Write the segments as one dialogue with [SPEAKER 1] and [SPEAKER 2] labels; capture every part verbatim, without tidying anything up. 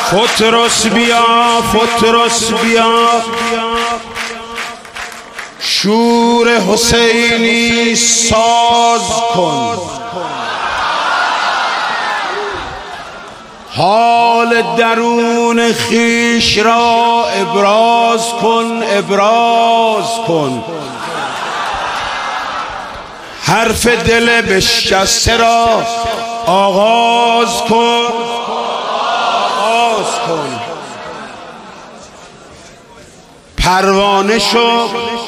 [SPEAKER 1] فترس بیا فترس بیا، شور حسینی ساز کن، حال درون خیش را ابراز کن ابراز کن، حرف دل بشکسته را آغاز کن آغاز کن، پروانه شو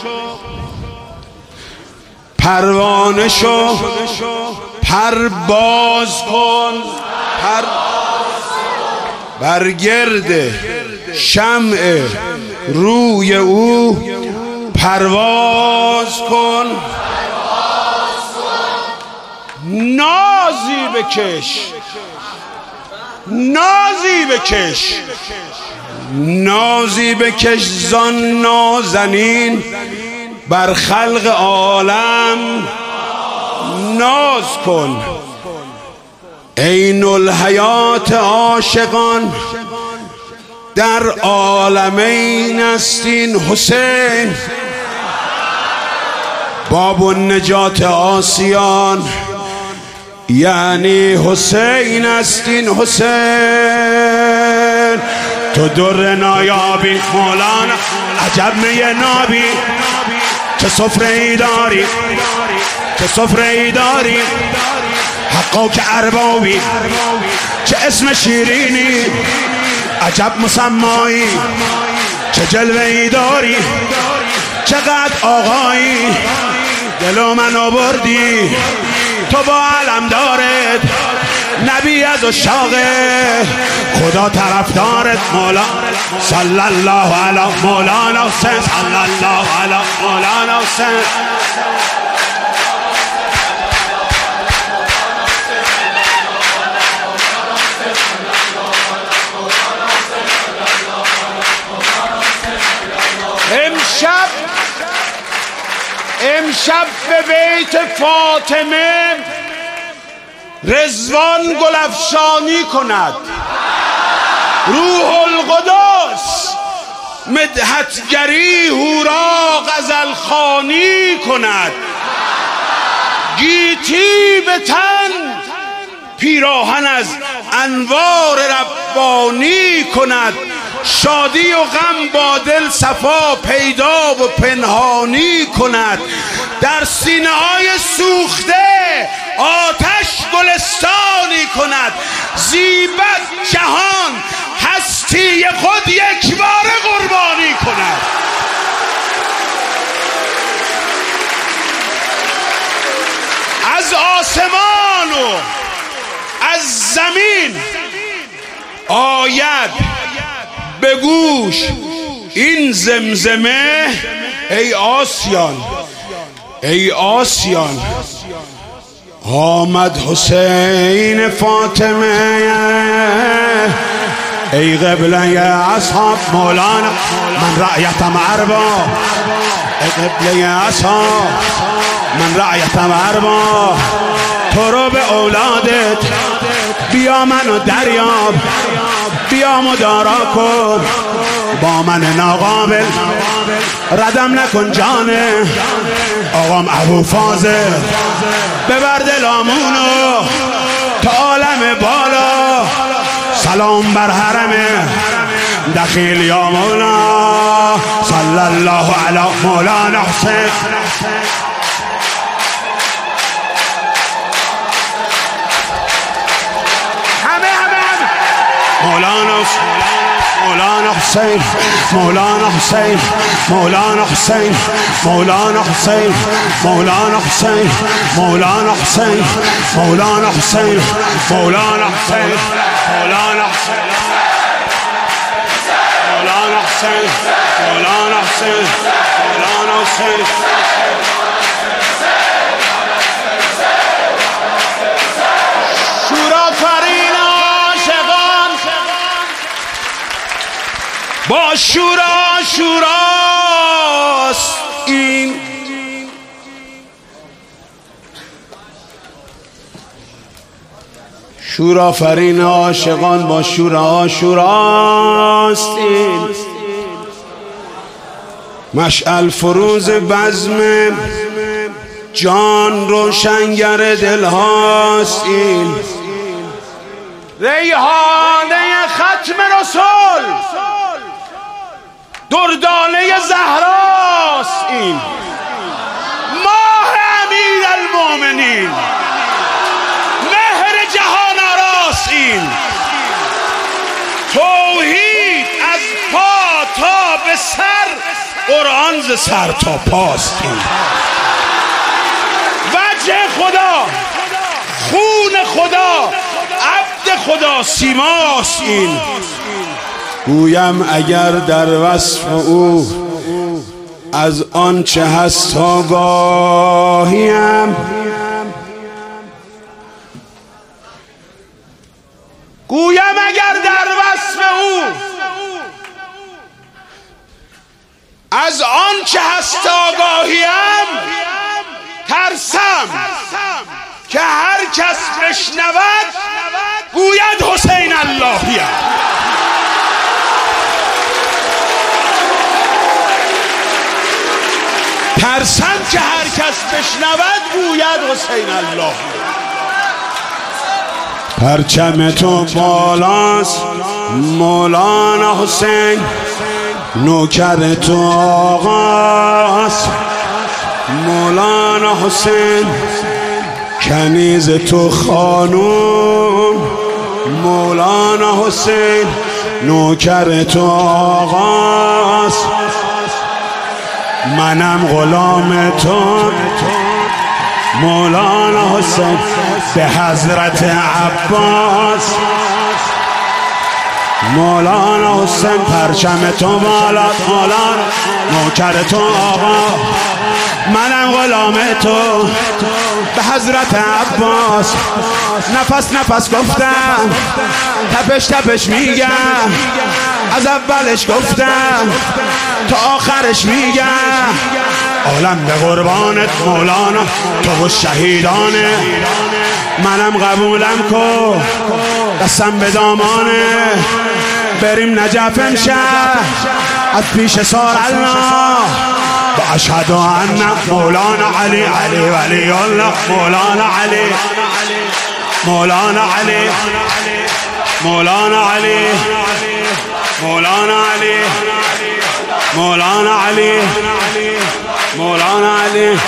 [SPEAKER 1] پروانه شو، پرواز کن پر بر گرد شمع روی او پرواز کن، نازی بکش نازی بکش نازی بکش زان نازنین بر خلق عالم ناز کن، عین الحیات عاشقان در عالمین است این حسین، باب النجات آسیان یعنی حسین است این حسین، تو در نایابی مولانا عجب می نابی، چه سفره ای داری چه سفره ای داری، حقا که اربابی چه اسم شیرینی، عجب مسمایی چه جلوه ای داری، چقدر آقایی دلو منو بردی، تو با علم دارد نبی از عشاقه خدا طرفدارت مولا صلی الله علی مولانا حسین صلی الله علی مولانا حسین. امشب امشب به بیت فاطمه رضوان گلفشانی کند، روح القدس مدحتگری هورا غزل خوانی کند، گیتی به تن پیراهن از انوار ربانی کند، شادی و غم با دل صفا پیدا و پنهانی کند، در سینه های سوخته آتش گلستانی کند، زیبد جهان هستی خود یک بار قربانی کند. از آسمان و از زمین آید به گوش این زمزمه، ای آسیان ای آسیان آمد حسین فاطمه، ای قبله اصحاب مولانا من رعیتم ارباب، ای قبله اصحاب من رعیتم ارباب، تو رو به اولادت بیا منو دریاب، بیا مدارا کن با من ناقابل، ردم نکن جانه آقام ابو فاضل، ببر دلامونو تا عالم بالا، سلام بر حرم دخیل یا مولا صلی الله علی مولانا حسین. مولانا مولانا حسین مولانا حسین مولانا حسین مولانا حسین مولانا حسین مولانا حسین مولانا حسین مولانا حسین مولانا حسین مولانا حسین مولانا حسین مولانا حسین شورا فرین عاشقان با شورا شوراست این، شورآفرین عاشقان با شور عاشوراست این، مشعل فروز بزم جان روشنگر دلهاست این، ریحانه ختم رسول دردانه زهراست این، ماه امیر المؤمنین مهر جهان آراست این، توحید از پا تا به سر قرآن ز سر تا پاست این، وجه خدا خون خدا عبد خدا سیماست این، گویم اگر در وصف او از آنچه هست آگاهیم، گویم اگر در وصف او از آنچه هست آگاهیم، ترسم که هر کس بشنود گوید حسین اللهیم. ترسم که هر کس بشنود گوید حسین الله. پرچم تو بالاست مولانا حسین، نوکر تو آقاست مولانا حسین، کنیز تو خانوم مولانا حسین، نوکر تو آقاست، منم غلام تو مولانا حسین، به حضرت عباس مولانا حسین، پرچم تو بالا مولانا، نوکر تو آقا، منم غلام تو به حضرت عباس، نفس نفس گفتم تپش تپش میگم، از اولش گفتم تا آخرش میگم، عالم به قربانت مولانا، تو و شهیدانه، منم قبولم کن دستم به دامانه، بریم نجف امشب از پیش سار الله، و اشهد ان مولانا علی علی ولی الله، مولانا علی مولانا علی مولانا علی مولانا علی مولانا علی مولانا علی،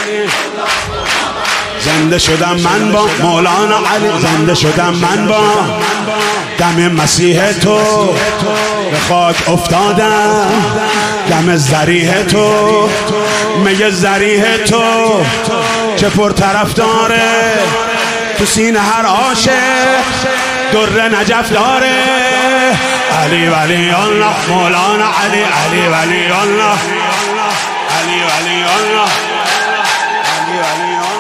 [SPEAKER 1] زنده شدم من با مولانا علی، زنده شدم من با دم مسیح تو، به خاک افتادم دم ذریح تو، میگه ذریح تو چه پر طرف داره، تو سینه هر عاشق در نجف داره، علی ولی الله مولانا علی علی ولی الله علی ولی الله علی ولی الله.